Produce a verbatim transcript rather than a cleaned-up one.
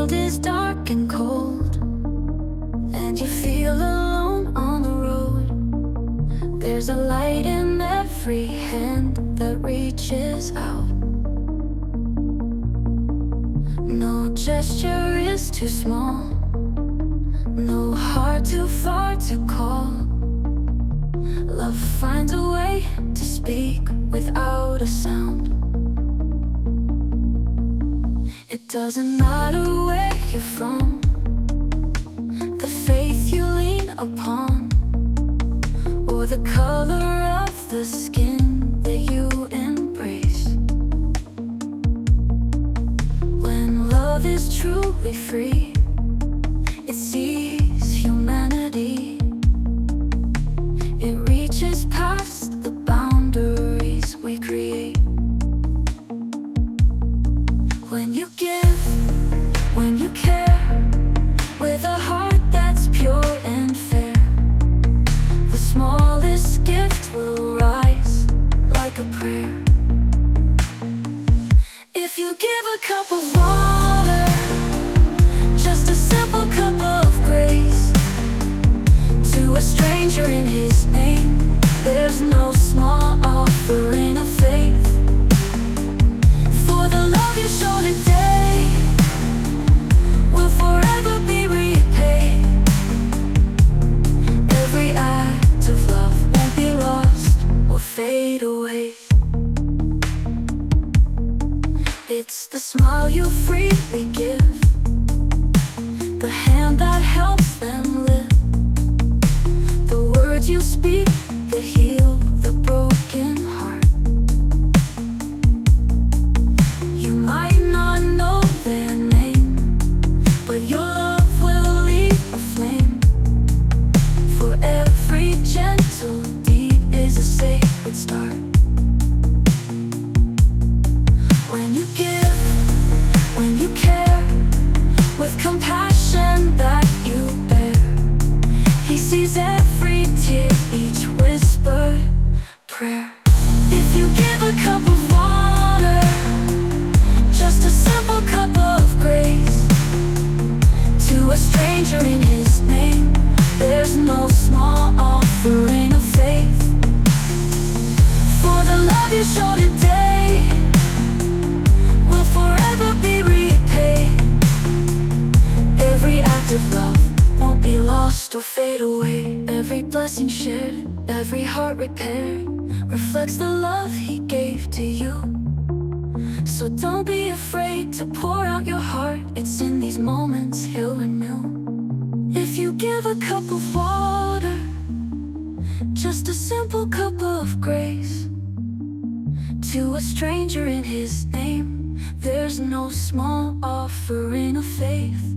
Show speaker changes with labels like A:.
A: world is dark and cold, and you feel alone on the road, there's a light in every hand that reaches out. No gesture is too small, no heart too far to call. Love finds a way to speak without a sound. It doesn't matter where you're from, the faith you lean upon, or the color of the skin that you embrace. When love is truly free, it sees humanity. It reaches past the boundaries we create. When you give, when you care, with a heart that's pure and fair, the smallest gift will rise like a prayer. If you give a cup of water, just a simple cup of grace, to a stranger in His name, there's no small offering of faith. For the love you show today will forever be repaid. Every act of love won't be lost or fade away. It's the smile you freely give, the hand that helps them live, the words you speak that heal the broken heart. You might not know their name, but your love will leave a flame. For every gentle deed is a sacred start. When you give, when you care, with compassion that you bear, He sees every tear, each whispered prayer. If you give a cup of water, just a simple cup of grace, to a stranger in His name, there's no small offering of faith. For the love you show today will forever be repaid. Every act of love won't be lost or fade away. Every blessing shared, every heart repaired, reflects the love He gave to you. So don't be afraid to pour out your heart, it's in these moments He'll renew. If you give a cup of water, just a simple cup of grace, to a stranger in His name, there's no small offering of faith.